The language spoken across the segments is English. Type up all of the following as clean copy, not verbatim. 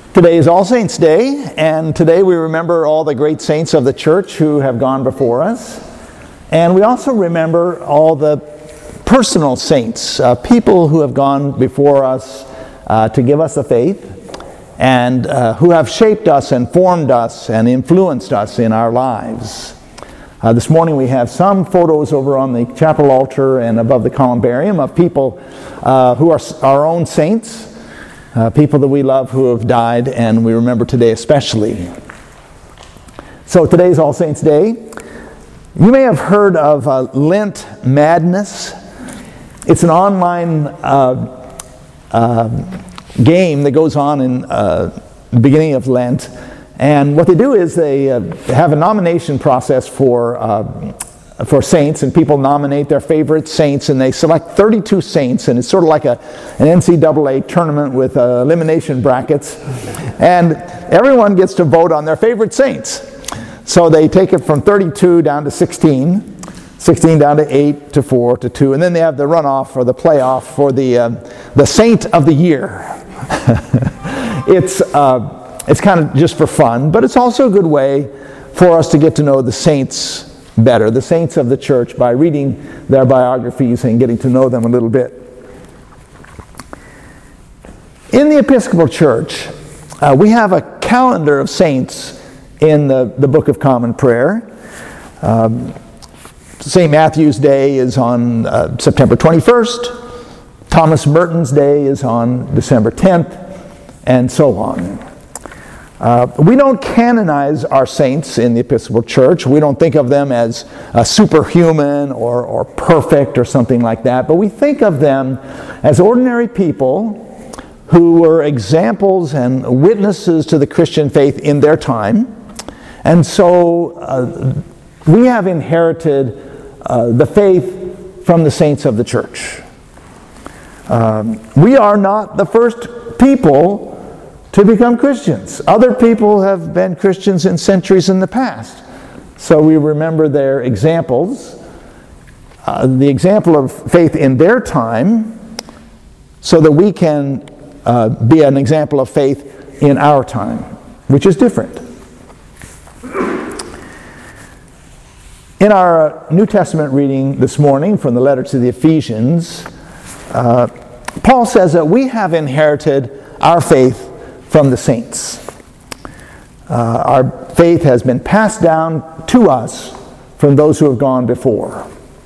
Today is All Saints' Day, and today we remember all the great saints of the church who have gone before us. And we also remember all the personal saints, people who have gone before us to give us the faith, and who have shaped us and formed us and influenced us in our lives. This morning we have some photos over on the chapel altar and above the columbarium of people who are our own saints. People that we love who have died, and we remember today especially. So today's All Saints' Day. You may have heard of Lent Madness. It's an online game that goes on in the beginning of Lent. And what they do is they have a nomination process for saints, and people nominate their favorite saints, and they select 32 saints, and it's sort of like an NCAA tournament with elimination brackets, and everyone gets to vote on their favorite saints. So they take it from 32 down to 16 down to 8 to 4 to 2, and then they have the runoff or the playoff for the Saint of the Year. It's kind of just for fun, but it's also a good way for us to get to know the saints better, the saints of the church, by reading their biographies and getting to know them a little bit. In the Episcopal Church, we have a calendar of saints in the Book of Common Prayer. St. Matthew's Day is on September 21st. Thomas Merton's Day is on December 10th, and so on. We don't canonize our saints in the Episcopal Church. We don't think of them as superhuman or perfect or something like that, but we think of them as ordinary people who were examples and witnesses to the Christian faith in their time. And so we have inherited the faith from the saints of the church. We are not the first people to become Christians. Other people have been Christians in centuries in the past. So we remember their examples, the example of faith in their time, so that we can be an example of faith in our time, which is different. In our New Testament reading this morning from the letter to the Ephesians, Paul says that we have inherited our faith from the saints. Our faith has been passed down to us from those who have gone before.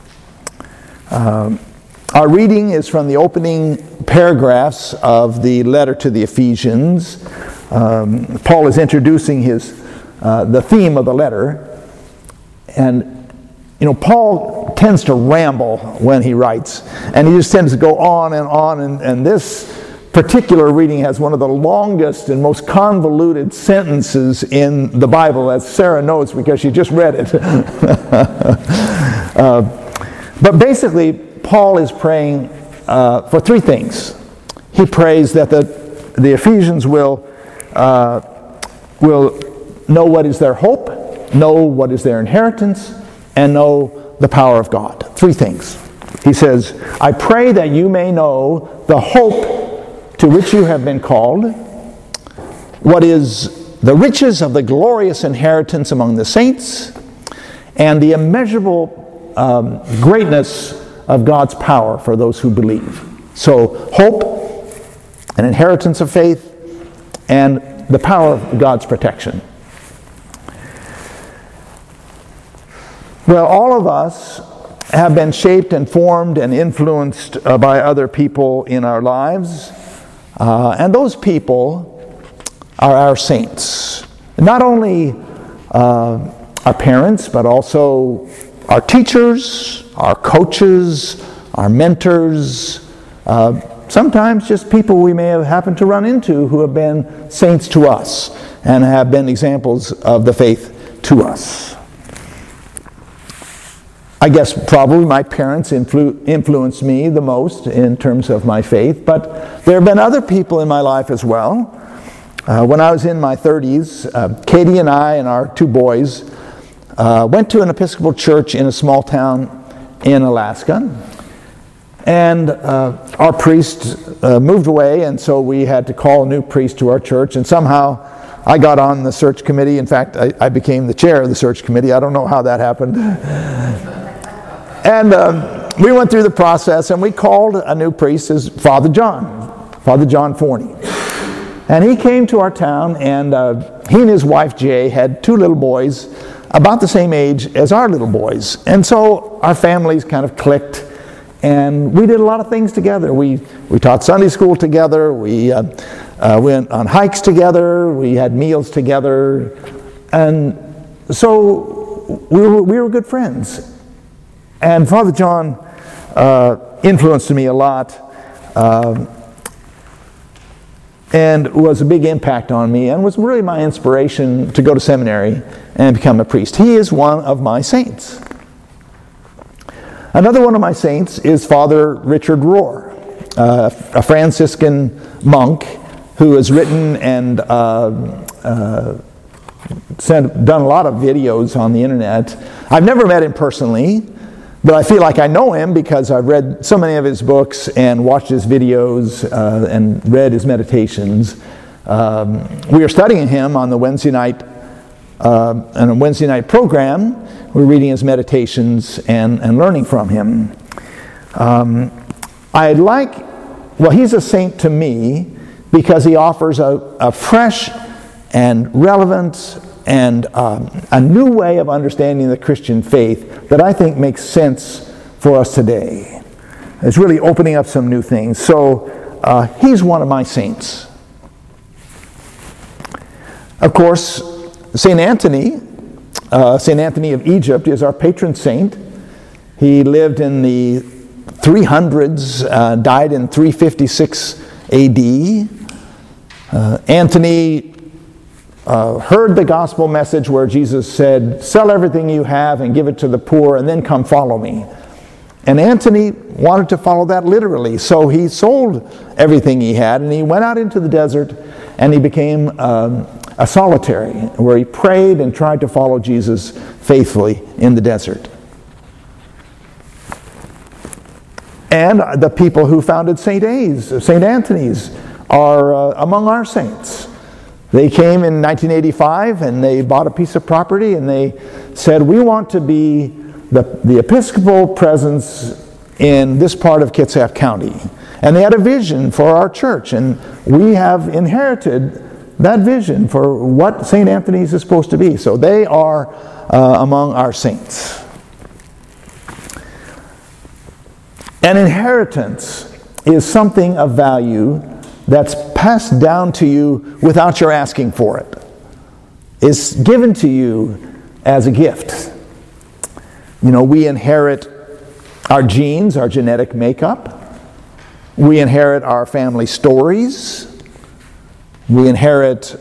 Our reading is from the opening paragraphs of the letter to the Ephesians. Paul is introducing the theme of the letter, and Paul tends to ramble when he writes, and he just tends to go on, and this particular reading has one of the longest and most convoluted sentences in the Bible, as Sarah knows because she just read it. But basically, Paul is praying for three things. He prays that the Ephesians will know what is their hope, know what is their inheritance, and know the power of God. Three things. He says, I pray that you may know the hope to which you have been called, what is the riches of the glorious inheritance among the saints, and the immeasurable greatness of God's power for those who believe. So, hope, an inheritance of faith, and the power of God's protection. Well, all of us have been shaped and formed and influenced by other people in our lives. And those people are our saints. Not only our parents, but also our teachers, our coaches, our mentors, sometimes just people we may have happened to run into who have been saints to us and have been examples of the faith to us. I guess probably my parents influenced me the most in terms of my faith, but there have been other people in my life as well. When I was in my 30s, Katie and I and our two boys went to an Episcopal church in a small town in Alaska. And our priest moved away, and so we had to call a new priest to our church, and somehow I got on the search committee. In fact, I became the chair of the search committee. I don't know how that happened. And we went through the process, and we called a new priest as Father John Forney. And he came to our town, and he and his wife Jay had 2 little boys about the same age as our little boys. And so our families kind of clicked, and we did a lot of things together. We taught Sunday school together, we went on hikes together, we had meals together, and so we were good friends. And Father John influenced me a lot, and was a big impact on me, and was really my inspiration to go to seminary and become a priest. He is one of my saints. Another one of my saints is Father Richard Rohr, a Franciscan monk who has written and done a lot of videos on the internet. I've never met him personally, but I feel like I know him because I've read so many of his books and watched his videos and read his meditations. We are studying him on the Wednesday night program. We're reading his meditations and learning from him. He's a saint to me because he offers a fresh and relevant and a new way of understanding the Christian faith that I think makes sense for us today. It's really opening up some new things. So he's one of my saints. Of course, St. Anthony of Egypt is our patron saint. He lived in the 300s, died in 356 AD. Anthony heard the gospel message where Jesus said, "Sell everything you have and give it to the poor, and then come follow me." And Anthony wanted to follow that literally, so he sold everything he had, and he went out into the desert, and he became a solitary, where he prayed and tried to follow Jesus faithfully in the desert. And the people who founded St. Anthony's, are among our saints. They came in 1985 and they bought a piece of property and they said, "We want to be the Episcopal presence in this part of Kitsap County." And they had a vision for our church, and we have inherited that vision for what St. Anthony's is supposed to be. So they are among our saints. An inheritance is something of value that's passed down to you without your asking for it. It's given to you as a gift. You know, we inherit our genes, our genetic makeup. We inherit our family stories. We inherit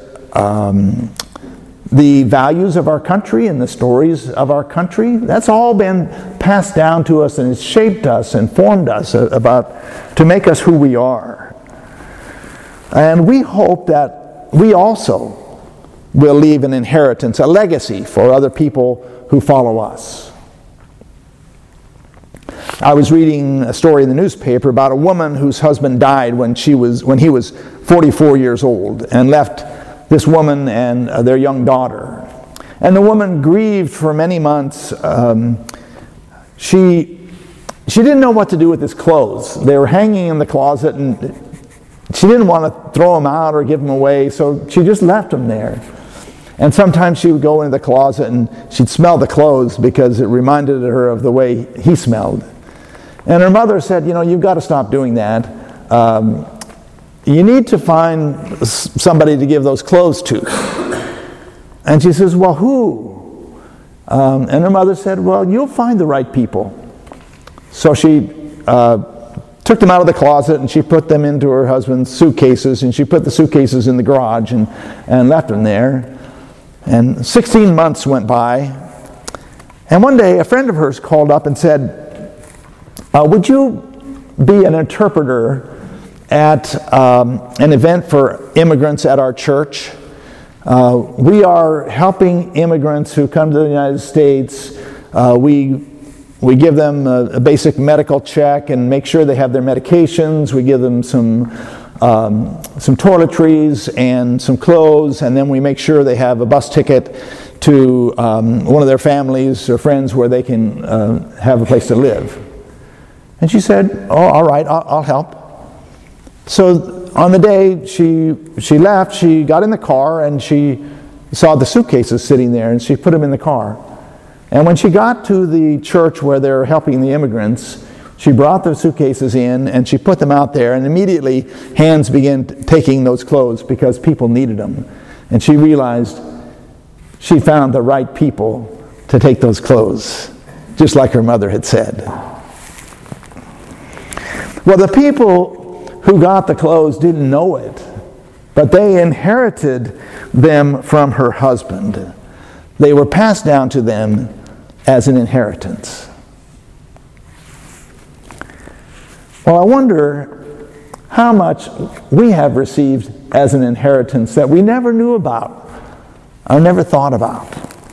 the values of our country and the stories of our country. That's all been passed down to us, and it's shaped us and formed us to make us who we are. And we hope that we also will leave an inheritance, a legacy for other people who follow us. I was reading a story in the newspaper about a woman whose husband died when he was 44 years old, and left this woman and their young daughter. And the woman grieved for many months. She didn't know what to do with his clothes. They were hanging in the closet, and she didn't want to throw them out or give them away, so she just left them there. And sometimes she would go into the closet and she'd smell the clothes because it reminded her of the way he smelled. And her mother said, "You know, you've got to stop doing that. You need to find somebody to give those clothes to." And she says, "Well, who?" And her mother said, "Well, you'll find the right people." So she took them out of the closet and she put them into her husband's suitcases, and she put the suitcases in the garage and left them there. And 16 months went by. And one day a friend of hers called up and said, "Would you be an interpreter at an event for immigrants at our church? We are helping immigrants who come to the United States. We We give them a basic medical check and make sure they have their medications. We give them some toiletries and some clothes, and then we make sure they have a bus ticket to one of their families or friends where they can have a place to live. And she said, oh, all right, I'll help. So on the day she left, she got in the car and she saw the suitcases sitting there, and she put them in the car. And when she got to the church where they're helping the immigrants, she brought the suitcases in and she put them out there, and immediately hands began taking those clothes because people needed them. And she realized she found the right people to take those clothes, just like her mother had said. Well, the people who got the clothes didn't know it, but they inherited them from her husband. They were passed down to them as an inheritance. Well, I wonder how much we have received as an inheritance that we never knew about or never thought about.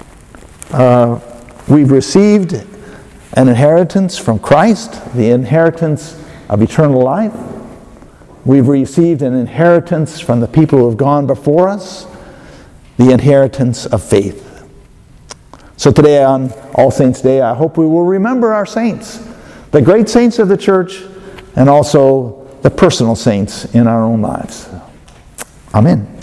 We've received an inheritance from Christ, the inheritance of eternal life. We've received an inheritance from the people who have gone before us, the inheritance of faith. So today on All Saints' Day, I hope we will remember our saints, the great saints of the church, and also the personal saints in our own lives. Amen.